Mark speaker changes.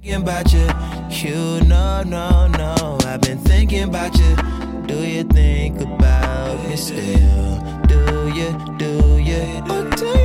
Speaker 1: Thinking about you, no. I've been thinking about you. Do you think about me still? Do you? Or do you?